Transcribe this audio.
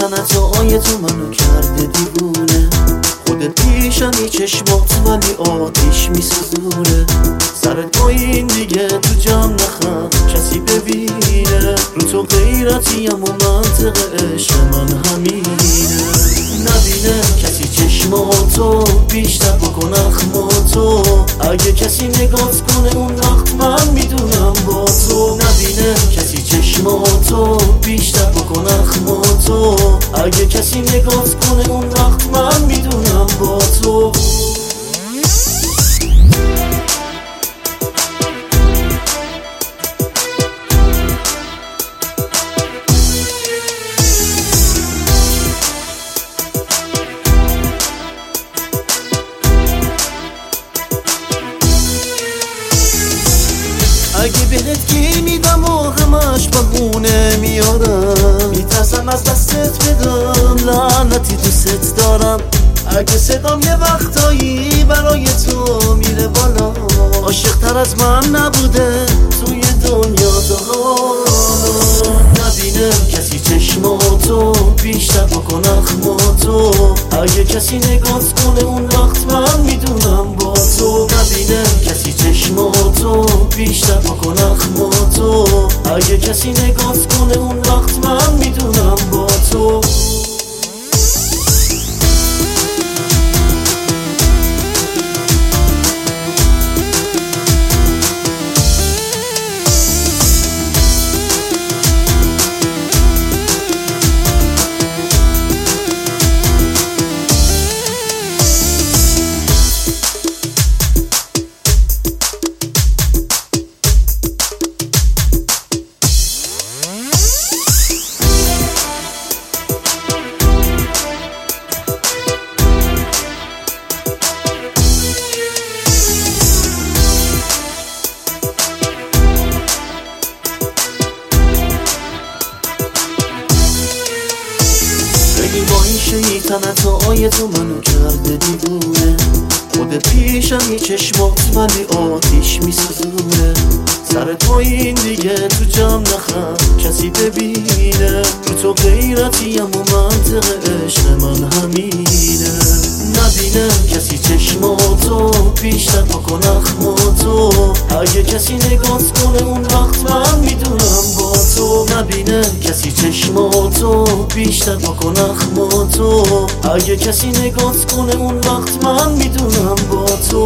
تنتهای تو منو کرده دیوونه. خودت پیشمی چشمات ولی آتیش میسوزونه. سرت پایین دیگه تو جمع نخم کسی ببینه. رو تو غیرتیم و منطق عشق من همینه. نبینه کسی چشماتو بیشتر بکن اخماتو. اگه کسی نگات کنه اون وقت من میدونم با تو. نبینه کسی چشماتو بیشتر بکن اخماتو. اگه کسی نگات کنه اون وقت من میدونم با تو. اگه بهت گیر میدم و همش بهونه میارم. میترسم از دستت بدم لعنتی دوست دارم. اگه صدام یه وقتایی برای تو میره بالا. عاشق تر از من نبوده توی دنیا تا حالا. نبینه کسی چشماتو بیشتر بکن اخماتو. اگه کسی نگات کنه اون وقت من میدونم با تو. نبینه کسی چشماتو بیشتر بکن اخماتو. اگه کسی نگات کنه اون وقت من میدونم با تو. با این شیطنتهای تو منو کرده دیوونه. خودت پیشمی چشمات ولی آتیش میسوزونه. سرت پایین دیگه تو جمع نخم کسی ببینه. رو تو غیرتیم و منطق عشق من همینه. نبینه کسی چشماتو بیشتر بکن اخماتو. اگه کسی نگات کنه اون وقت من میدونم با تو. نبینه کسی چشماتو بیشتر بکن اخماتو. اگه کسی نگات کنه اون وقت من میدونم با تو.